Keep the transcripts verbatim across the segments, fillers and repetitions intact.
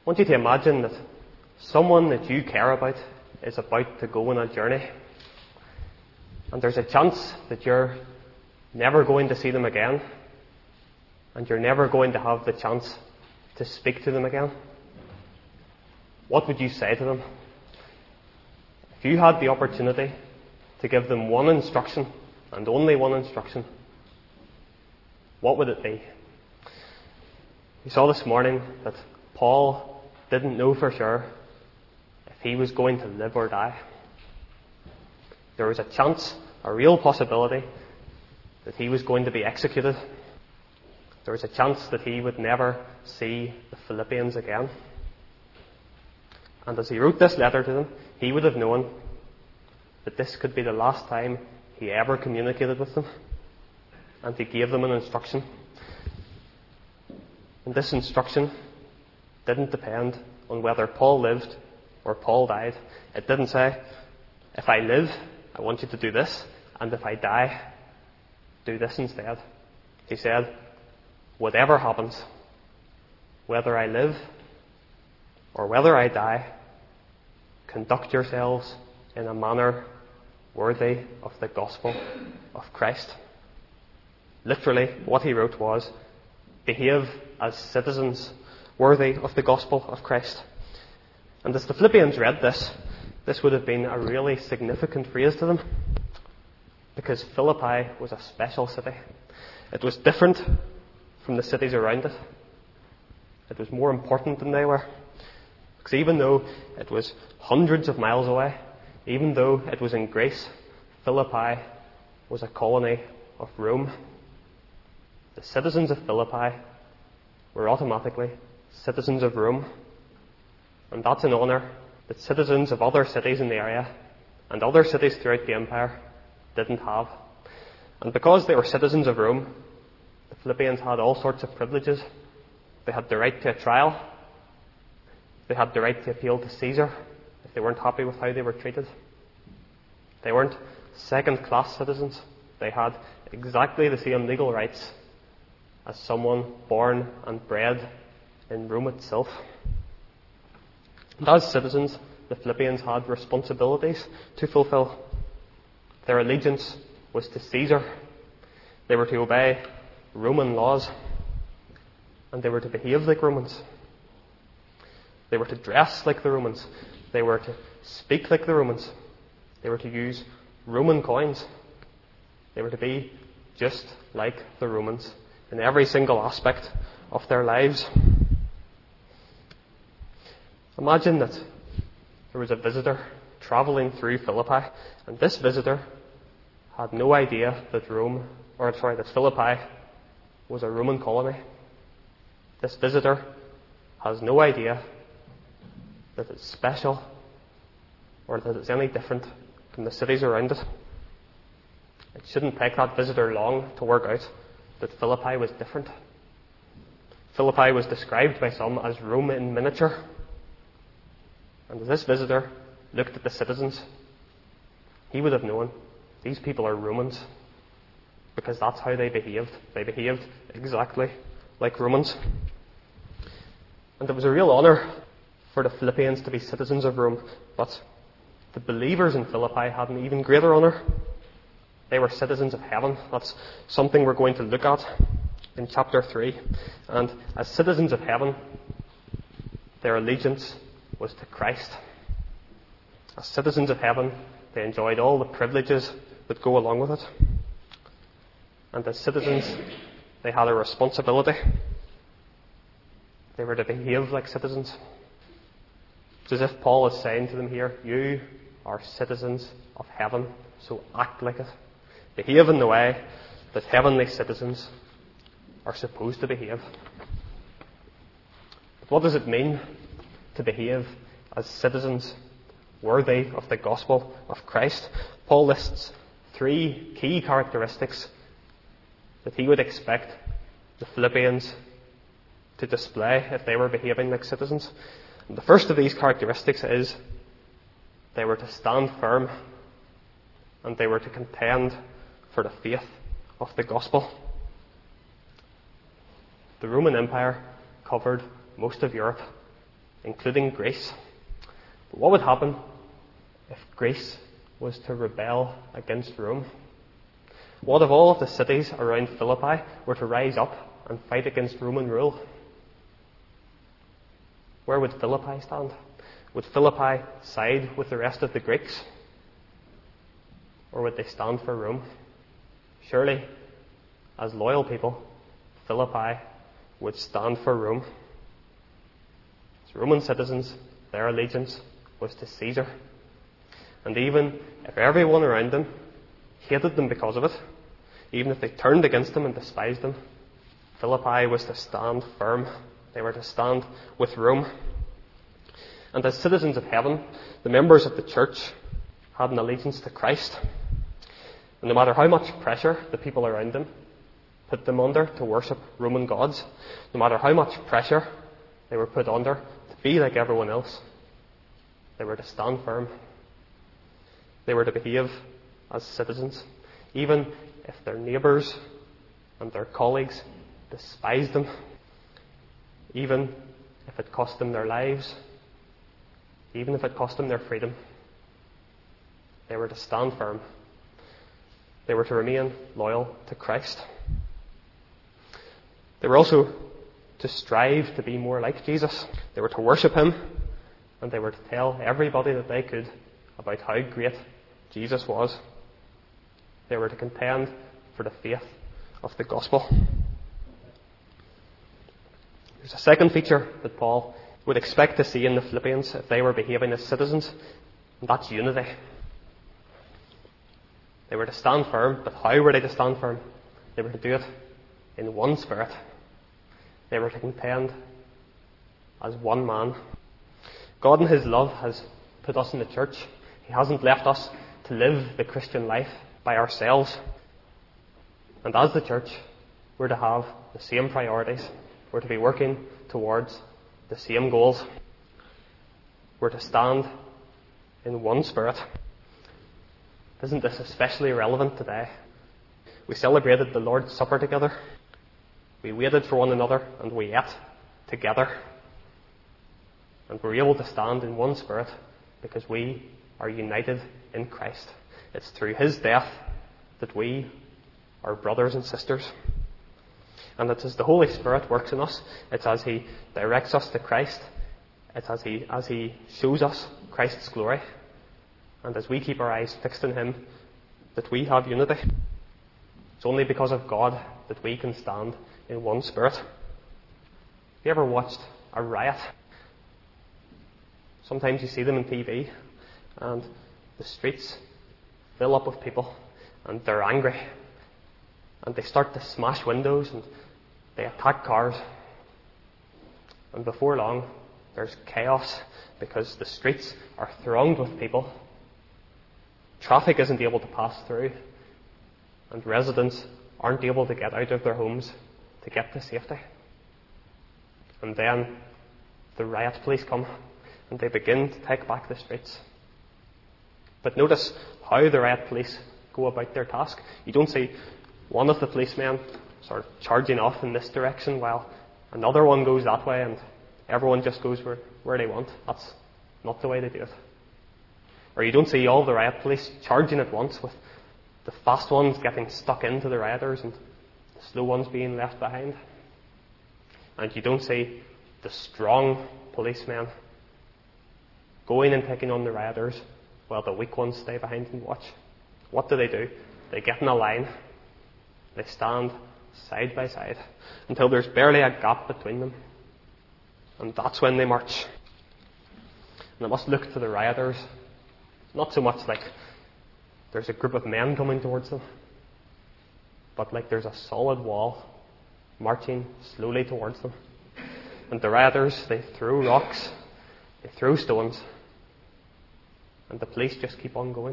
want you to imagine that someone that you care about is about to go on a journey, and there's a chance that you're never going to see them again, and you're never going to have the chance to speak to them again. What would you say to them? If you had the opportunity to give them one instruction, and only one instruction, what would it be? We saw this morning that Paul didn't know for sure if he was going to live or die. There was a chance, a real possibility, that he was going to be executed. There was a chance that he would never see the Philippians again. And as he wrote this letter to them, he would have known that this could be the last time he ever communicated with them. And he gave them an instruction. And this instruction didn't depend on whether Paul lived or Paul died. It didn't say, if I live, I want you to do this, and if I die, do this instead. He said, whatever happens, whether I live or whether I die, conduct yourselves in a manner worthy of the gospel of Christ. Literally, what he wrote was, behave as citizens worthy of the gospel of Christ. And as the Philippians read this, this would have been a really significant phrase to them, because Philippi was a special city. It was different from the cities around it. It was more important than they were. Because even though it was hundreds of miles away, even though it was in Greece, Philippi was a colony of Rome. The citizens of Philippi were automatically citizens of Rome. And that's an honour that citizens of other cities in the area and other cities throughout the empire didn't have. And because they were citizens of Rome, the Philippians had all sorts of privileges. They had the right to a trial. They had the right to appeal to Caesar if they weren't happy with how they were treated. They weren't second-class citizens. They had exactly the same legal rights as someone born and bred in Rome itself. And as citizens, the Philippians had responsibilities to fulfill. Their allegiance was to Caesar. They were to obey Roman laws, and they were to behave like Romans. They were to dress like the Romans. They were to speak like the Romans. They were to use Roman coins. They were to be just like the Romans in every single aspect of their lives. Imagine that there was a visitor travelling through Philippi, and this visitor had no idea that Rome, or sorry, that Philippi was a Roman colony. This visitor has no idea that it's special or that it's any different from the cities around it. It shouldn't take that visitor long to work out that Philippi was different. Philippi was described by some as Rome in miniature. And as this visitor looked at the citizens, he would have known these people are Romans, because that's how they behaved. They behaved exactly like Romans. And it was a real honour for the Philippians to be citizens of Rome, but the believers in Philippi had an even greater honour. They were citizens of heaven. That's something we're going to look at in chapter three. And as citizens of heaven, their allegiance was to Christ. As citizens of heaven, they enjoyed all the privileges that go along with it. And as citizens, they had a responsibility. They were to behave like citizens. It's as if Paul is saying to them here, you are citizens of heaven, so act like it. Behave in the way that heavenly citizens are supposed to behave. But what does it mean to behave as citizens worthy of the gospel of Christ? Paul lists three key characteristics that he would expect the Philippians to display if they were behaving like citizens. And the first of these characteristics is they were to stand firm and they were to contend for the faith of the gospel. The Roman Empire covered most of Europe. including Greece. But what would happen if Greece was to rebel against Rome? What if all of the cities around Philippi were to rise up and fight against Roman rule? Where would Philippi stand? Would Philippi side with the rest of the Greeks? Or would they stand for Rome? Surely, as loyal people, Philippi would stand for Rome. As Roman citizens, their allegiance was to Caesar. And even if everyone around them hated them because of it, even if they turned against them and despised them, Philippi was to stand firm. They were to stand with Rome. And as citizens of heaven, the members of the church had an allegiance to Christ. And no matter how much pressure the people around them put them under to worship Roman gods, no matter how much pressure they were put under to be like everyone else, they were to stand firm. They were to behave as citizens, even if their neighbours and their colleagues despised them, even if it cost them their lives, even if it cost them their freedom. They were to stand firm. They were to remain loyal to Christ. They were also to strive to be more like Jesus. They were to worship Him, and they were to tell everybody that they could about how great Jesus was. They were to contend for the faith of the gospel. There's a second feature that Paul would expect to see in the Philippians if they were behaving as citizens, and that's unity. They were to stand firm, but how were they to stand firm? They were to do it in one spirit. They were to contend as one man. God in His love has put us in the church. He hasn't left us to live the Christian life by ourselves. And as the church, we're to have the same priorities. We're to be working towards the same goals. We're to stand in one spirit. Isn't this especially relevant today? We celebrated the Lord's Supper together. We waited for one another and we ate together. And we're able to stand in one spirit because we are united in Christ. It's through His death that we are brothers and sisters. And it's as the Holy Spirit works in us, it's as He directs us to Christ, it's as He, as He shows us Christ's glory, and as we keep our eyes fixed on Him, that we have unity. It's only because of God that we can stand in one spirit. Have you ever watched a riot? Sometimes you see them on T V, and the streets fill up with people, and they're angry, and they start to smash windows, and they attack cars. And before long, there's chaos because the streets are thronged with people. Traffic isn't able to pass through, and residents aren't able to get out of their homes to get to safety. And then the riot police come, and they begin to take back the streets. But notice how the riot police go about their task. You don't see one of the policemen sort of charging off in this direction while another one goes that way and everyone just goes where, where they want. That's not the way they do it. Or you don't see all the riot police charging at once, with the fast ones getting stuck into the rioters and the slow ones being left behind. And you don't see the strong policemen going and taking on the rioters while the weak ones stay behind and watch. What do they do? They get in a line. They stand side by side until there's barely a gap between them. And that's when they march. And I must look to the rioters, not so much like there's a group of men coming towards them, but like there's a solid wall marching slowly towards them. And the rioters, they throw rocks, they throw stones, and the police just keep on going.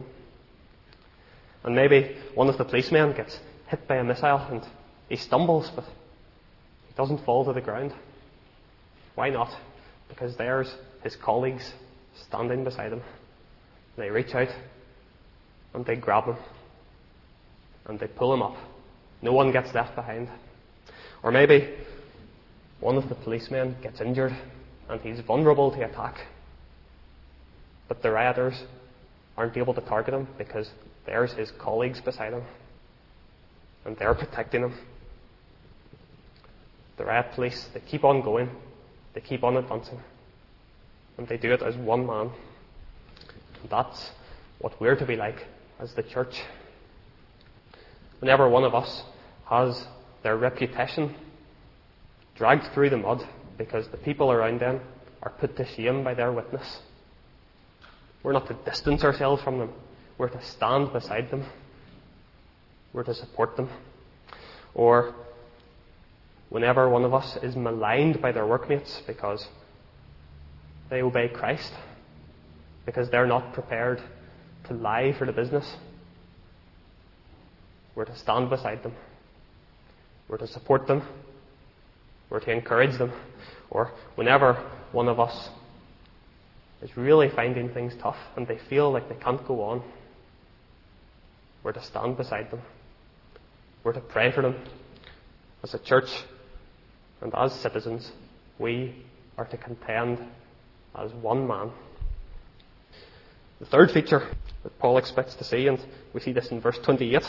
And maybe one of the policemen gets hit by a missile and he stumbles, but he doesn't fall to the ground. Why not? Because there's his colleagues standing beside him. They reach out and they grab him and they pull him up. No one gets left behind. Or maybe one of the policemen gets injured and he's vulnerable to attack. But the rioters aren't able to target him because there's his colleagues beside him, and they're protecting him. The riot police, they keep on going, they keep on advancing, and they do it as one man. And that's what we're to be like as the church. Whenever one of us has their reputation dragged through the mud because the people around them are put to shame by their witness, we're not to distance ourselves from them. We're to stand beside them. We're to support them. Or whenever one of us is maligned by their workmates because they obey Christ, because they're not prepared to lie for the business, we're to stand beside them. We're to support them. We're to encourage them. Or whenever one of us is really finding things tough and they feel like they can't go on, we're to stand beside them. We're to pray for them. As a church and as citizens, we are to contend as one man. The third feature that Paul expects to see, and we see this in verse twenty-eight,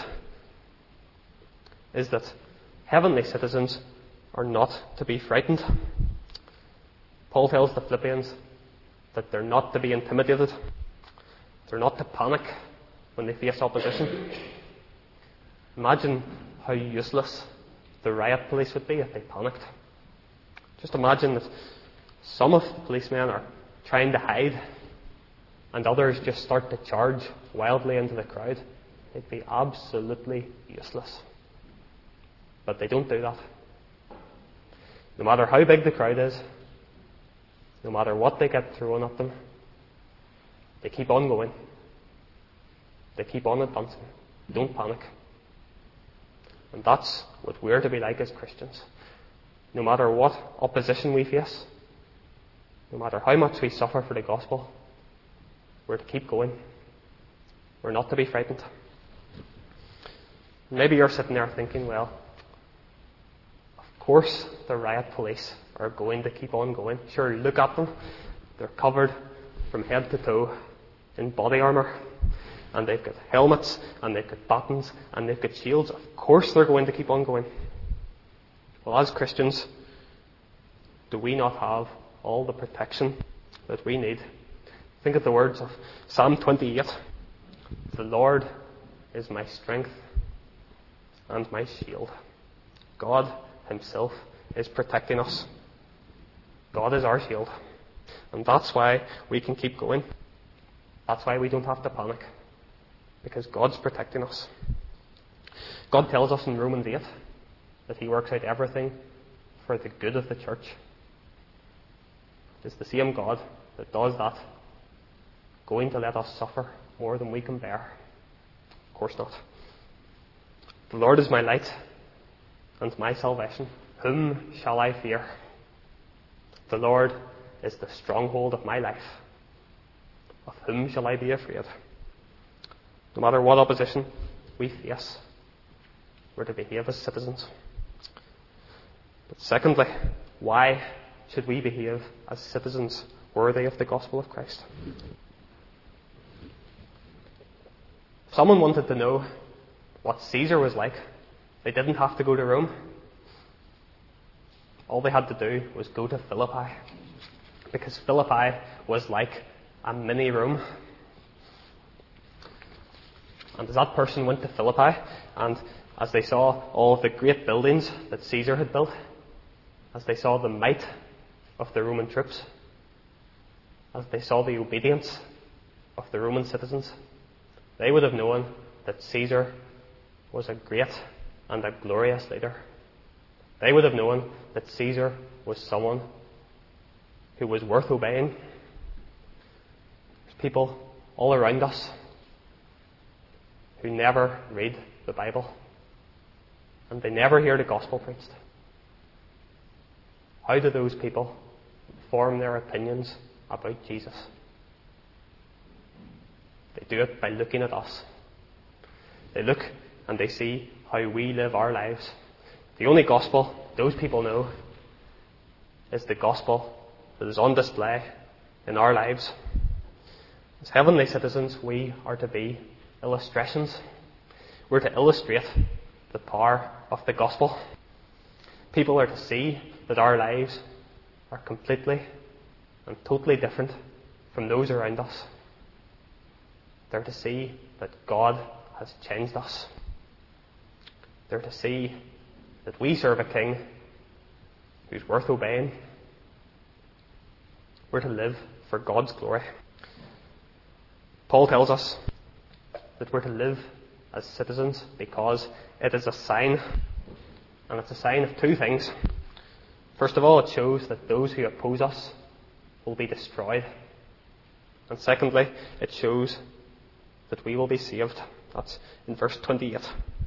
is that heavenly citizens are not to be frightened. Paul tells the Philippians that they're not to be intimidated. They're not to panic when they face opposition. Imagine how useless the riot police would be if they panicked. Just imagine that some of the policemen are trying to hide and others just start to charge wildly into the crowd. It'd be absolutely useless. But they don't do that. No matter how big the crowd is, no matter what they get thrown at them, they keep on going. They keep on advancing. Don't panic. And that's what we're to be like as Christians. No matter what opposition we face, no matter how much we suffer for the gospel, we're to keep going. We're not to be frightened. Maybe you're sitting there thinking, well, of course the riot police are going to keep on going. Sure, look at them. They're covered from head to toe in body armour, and they've got helmets, and they've got batons, and they've got shields. Of course they're going to keep on going. Well, as Christians, do we not have all the protection that we need? Think of the words of Psalm twenty-eight. The Lord is my strength and my shield. God himself is protecting us. God is our shield. And that's why we can keep going. That's why we don't have to panic. Because God's protecting us. God tells us in Romans eight that he works out everything for the good of the church. It's the same God that does that going to let us suffer more than we can bear? Of course not. The Lord is my light and my salvation. Whom shall I fear? The Lord is the stronghold of my life. Of whom shall I be afraid? No matter what opposition we face, we're to behave as citizens. But secondly, why should we behave as citizens worthy of the gospel of Christ? If someone wanted to know what Caesar was like, they didn't have to go to Rome. All they had to do was go to Philippi, because Philippi was like a mini Rome. And as that person went to Philippi, and as they saw all of the great buildings that Caesar had built, as they saw the might of the Roman troops, as they saw the obedience of the Roman citizens, they would have known that Caesar was a great and a glorious leader. They would have known that Caesar was someone who was worth obeying. There's people all around us who never read the Bible, and they never hear the gospel preached. How do those people form their opinions about Jesus? They do it by looking at us. They look and they see how we live our lives. The only gospel those people know is the gospel that is on display in our lives. As heavenly citizens, we are to be illustrations. We're to illustrate the power of the gospel. People are to see that our lives are completely and totally different from those around us. They're to see that God has changed us. They're to see that we serve a king who's worth obeying. We're to live for God's glory. Paul tells us that we're to live as citizens because it is a sign, and it's a sign of two things. First of all, it shows that those who oppose us will be destroyed. And secondly, it shows that we will be saved. That's in verse twenty-eight.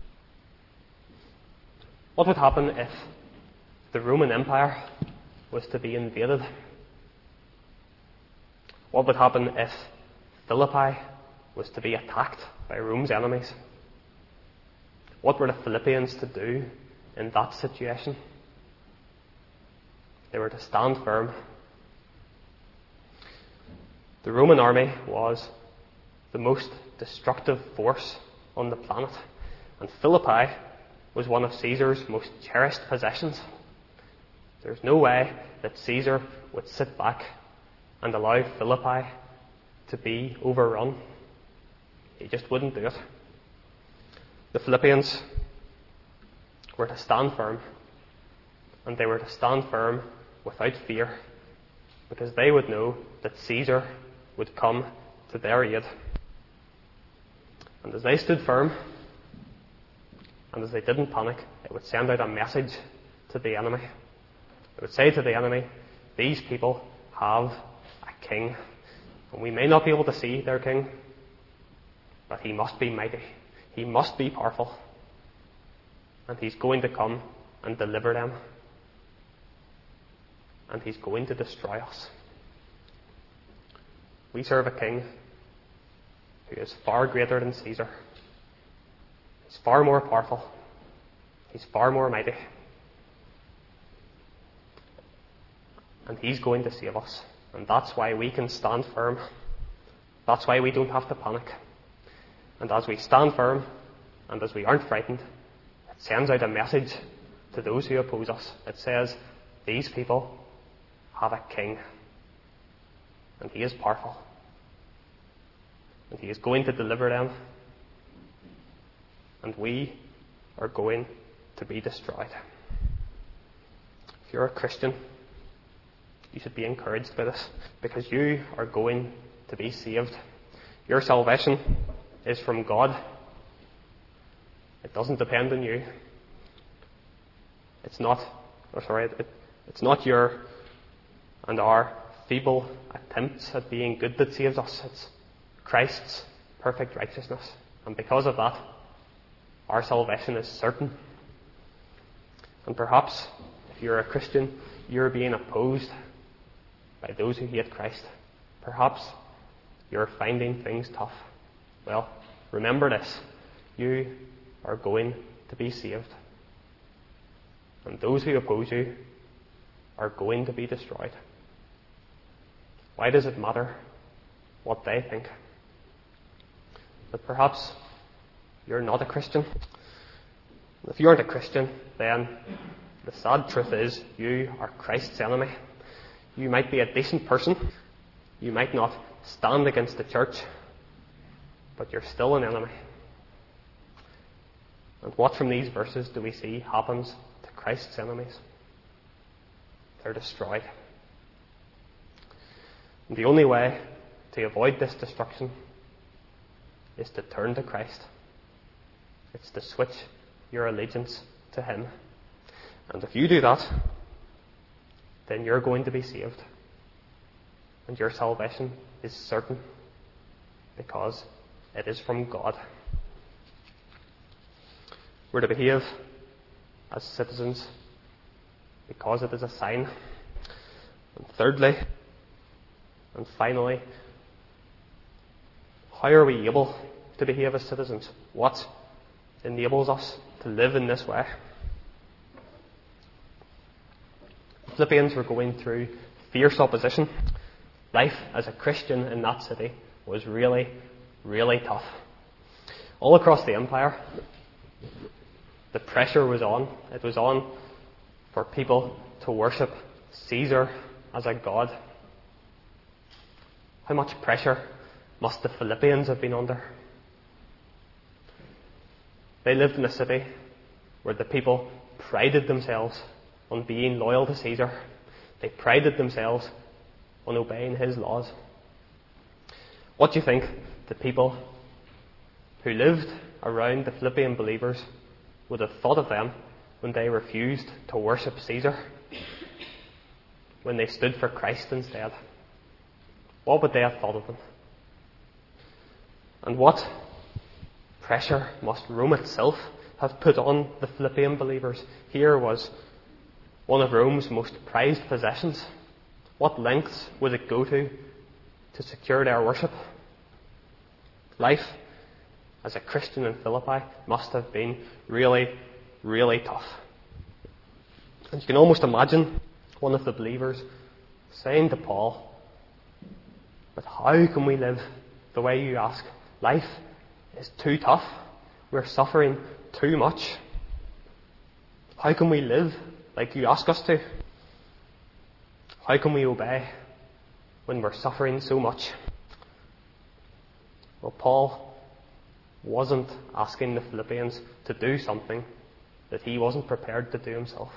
What would happen if the Roman Empire was to be invaded? What would happen if Philippi was to be attacked by Rome's enemies? What were the Philippians to do in that situation? They were to stand firm. The Roman army was the most destructive force on the planet, and Philippi was one of Caesar's most cherished possessions. There's no way that Caesar would sit back and allow Philippi to be overrun. He just wouldn't do it. The Philippians were to stand firm, and they were to stand firm without fear, because they would know that Caesar would come to their aid. And as they stood firm, and as they didn't panic, it would send out a message to the enemy. It would say to the enemy, these people have a king, and we may not be able to see their king, but he must be mighty. He must be powerful. And he's going to come and deliver them. And he's going to destroy us. We serve a king who is far greater than Caesar. He's far more powerful. He's far more mighty. And he's going to save us. And that's why we can stand firm. That's why we don't have to panic. And as we stand firm, and as we aren't frightened, it sends out a message to those who oppose us. It says, these people have a king. And he is powerful. And he is going to deliver them. And we are going to be destroyed. If you're a Christian, you should be encouraged by this, because you are going to be saved. Your salvation is from God. It doesn't depend on you. It's not, or sorry, it, it's not your and our feeble attempts at being good that saves us. It's Christ's perfect righteousness. And because of that, our salvation is certain. And perhaps, if you're a Christian, you're being opposed by those who hate Christ. Perhaps you're finding things tough. Well, remember this. You are going to be saved. And those who oppose you are going to be destroyed. Why does it matter what they think? But perhaps you're not a Christian. If you aren't a Christian, then the sad truth is you are Christ's enemy. You might be a decent person. You might not stand against the church, but you're still an enemy. And what from these verses do we see happens to Christ's enemies? They're destroyed. And the only way to avoid this destruction is to turn to Christ. It's to switch your allegiance to Him. And if you do that, then you're going to be saved. And your salvation is certain, because it is from God. We're to behave as citizens because it is a sign. And thirdly, and finally, how are we able to behave as citizens? What enables us to live in this way? The Philippians were going through fierce opposition. Life as a Christian in that city was really, really tough. All across the empire, the pressure was on. It was on for people to worship Caesar as a god. How much pressure must the Philippians have been under? They lived in a city where the people prided themselves on being loyal to Caesar. They prided themselves on obeying his laws. What do you think the people who lived around the Philippian believers would have thought of them when they refused to worship Caesar? When they stood for Christ instead? What would they have thought of them? And what pressure must Rome itself have put on the Philippian believers? Here was one of Rome's most prized possessions. What lengths would it go to to secure their worship? Life as a Christian in Philippi must have been really, really tough. And you can almost imagine one of the believers saying to Paul, "But how can we live the way you ask? Life is too tough. We're suffering too much. How can we live like you ask us to? How can we obey when we're suffering so much?" Well, Paul wasn't asking the Philippians to do something that he wasn't prepared to do himself.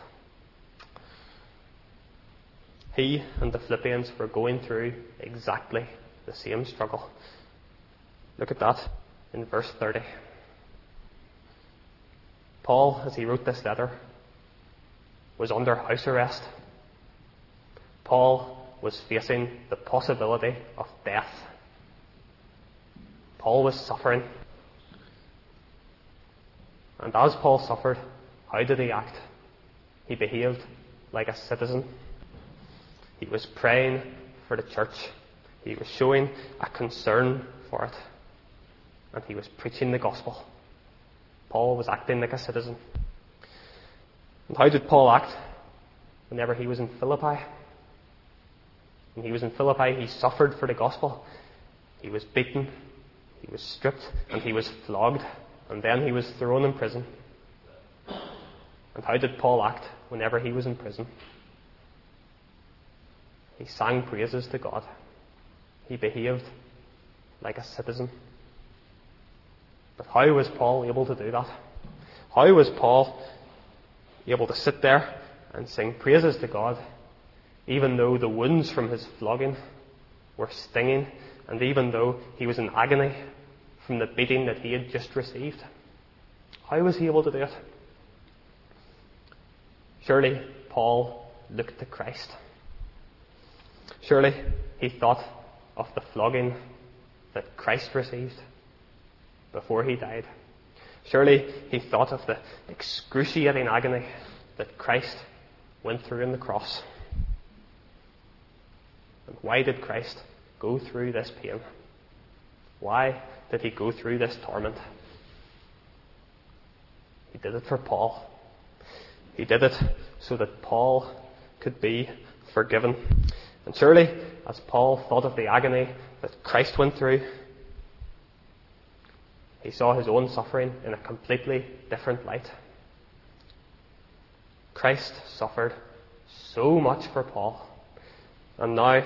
He and the Philippians were going through exactly the same struggle. Look at that in verse thirty. Paul, as he wrote this letter, was under house arrest. Paul was facing the possibility of death. Paul was suffering. And as Paul suffered, how did he act? He behaved like a citizen. He was praying for the church. He was showing a concern for it. And he was preaching the gospel. Paul was acting like a citizen. And how did Paul act whenever he was in Philippi? When he was in Philippi, he suffered for the gospel. He was beaten, he was stripped, and he was flogged. And then he was thrown in prison. And how did Paul act whenever he was in prison? He sang praises to God. He behaved like a citizen. But how was Paul able to do that? How was Paul able to sit there and sing praises to God, even though the wounds from his flogging were stinging, and even though he was in agony from the beating that he had just received? How was he able to do it? Surely Paul looked to Christ. Surely he thought of the flogging that Christ received before he died. Surely he thought of the excruciating agony that Christ went through on the cross. And why did Christ go through this pain? Why did he go through this torment? He did it for Paul. He did it so that Paul could be forgiven. And surely, as Paul thought of the agony that Christ went through, he saw his own suffering in a completely different light. Christ suffered so much for Paul, and now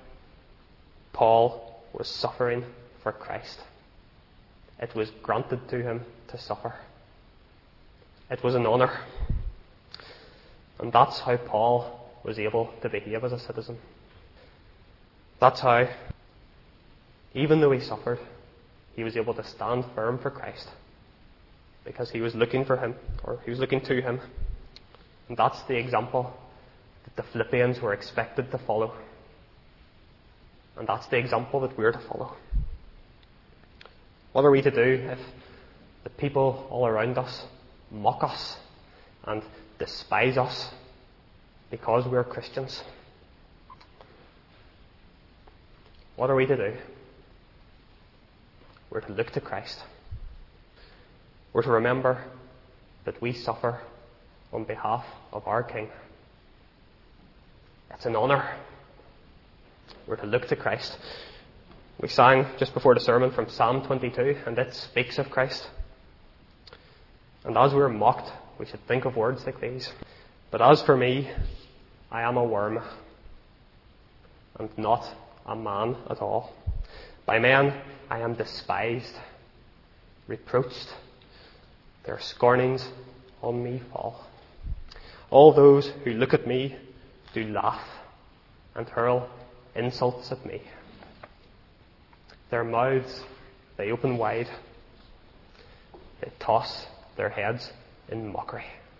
Paul was suffering for Christ. It was granted to him to suffer. It was an honour. And that's how Paul was able to behave as a citizen. That's how, even though he suffered, he was able to stand firm for Christ. Because he was looking for him, or he was looking to him. And that's the example that the Philippians were expected to follow. And that's the example that we're to follow. What are we to do if the people all around us mock us and despise us because we're Christians? What are we to do? We're to look to Christ. We're to remember that we suffer on behalf of our King. It's an honour. We're to look to Christ. We sang just before the sermon from Psalm twenty-two, and it speaks of Christ. And as we're mocked, we should think of words like these. But as for me, I am a worm, and not a man at all. By men I am despised, reproached. Their scornings on me fall. All those who look at me do laugh and hurl insults at me. Their mouths they open wide. They toss their heads in mockery.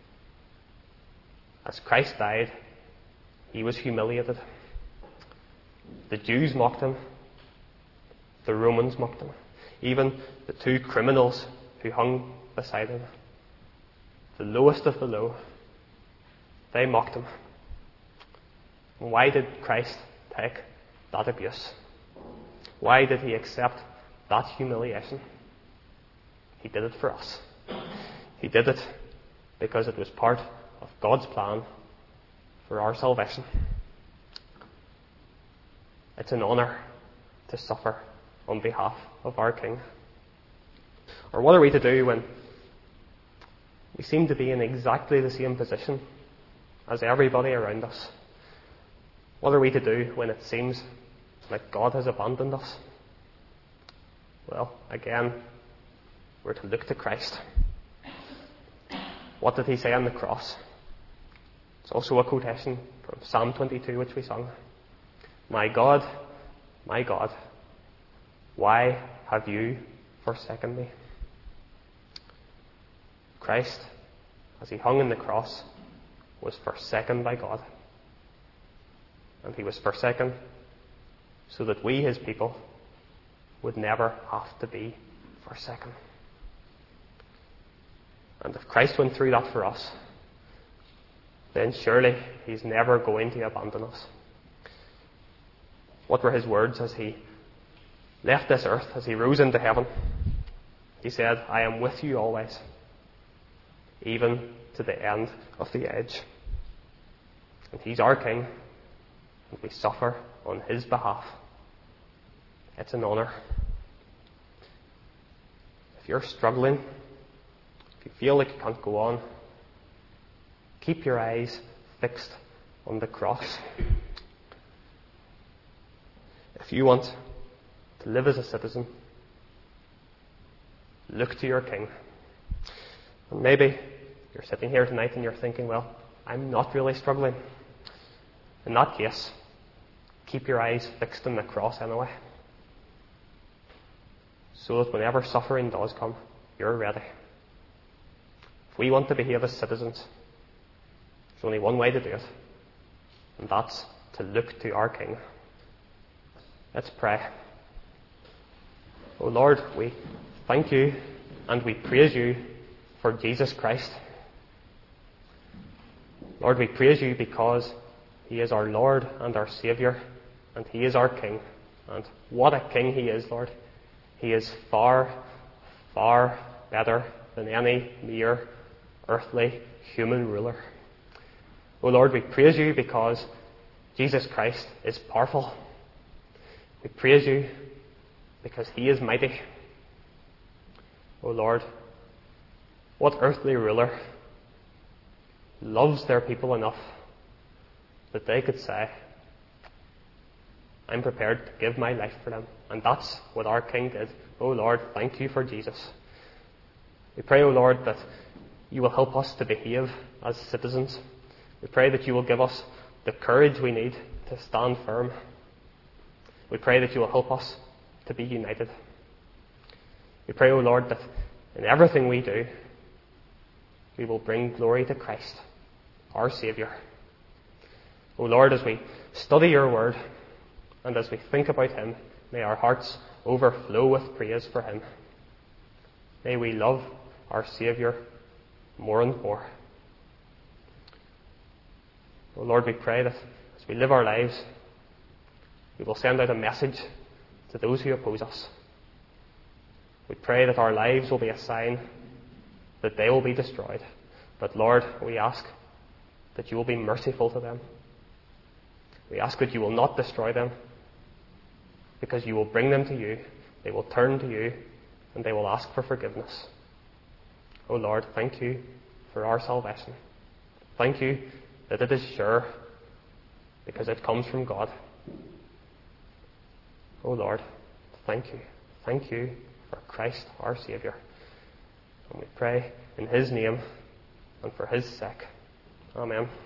As Christ died, he was humiliated. The Jews mocked him. The Romans mocked him. Even the two criminals who hung beside him, the lowest of the low, they mocked him. And why did Christ take that abuse? Why did he accept that humiliation? He did it for us. He did it because it was part of God's plan for our salvation. It's an honour to suffer on behalf of our King. Or what are we to do when we seem to be in exactly the same position as everybody around us? What are we to do when it seems like God has abandoned us? Well, again, we're to look to Christ. What did he say on the cross? It's also a quotation from Psalm twenty-two, which we sung. My God, my God, why have you forsaken me? Christ, as he hung on the cross, was forsaken by God. And he was forsaken so that we, his people, would never have to be forsaken. And if Christ went through that for us, then surely he's never going to abandon us. What were his words as he left this earth, as he rose into heaven? He said, I am with you always, even to the end of the age. And he's our King, and we suffer on his behalf. It's an honour. If you're struggling, if you feel like you can't go on, keep your eyes fixed on the cross. If you want to live as a citizen, look to your King. And maybe you're sitting here tonight and you're thinking, well, I'm not really struggling. In that case, keep your eyes fixed on the cross anyway, so that whenever suffering does come, you're ready. If we want to behave as citizens, there's only one way to do it, and that's to look to our King. Let's pray. Oh Lord, we thank you and we praise you for Jesus Christ. Lord, we praise you because he is our Lord and our Saviour, and he is our King. And what a King he is, Lord. He is far, far better than any mere earthly human ruler. Oh Lord, we praise you because Jesus Christ is powerful. We praise you because he is mighty. Oh Lord, what earthly ruler loves their people enough that they could say, I'm prepared to give my life for them. And that's what our King did. Oh Lord, thank you for Jesus. We pray, oh Lord, that you will help us to behave as citizens. We pray that you will give us the courage we need to stand firm. We pray that you will help us to be united. We pray, O Lord, that in everything we do, we will bring glory to Christ, our Saviour. O Lord, as we study your word and as we think about him, may our hearts overflow with praise for him. May we love our Saviour more and more. O Lord, we pray that as we live our lives, we will send out a message to those who oppose us. We pray that our lives will be a sign that they will be destroyed. But Lord, we ask that you will be merciful to them. We ask that you will not destroy them, because you will bring them to you, they will turn to you, and they will ask for forgiveness. Oh Lord, thank you for our salvation. Thank you that it is sure, because it comes from God. Oh Lord, thank you. Thank you for Christ our Saviour. And we pray in His name and for His sake. Amen.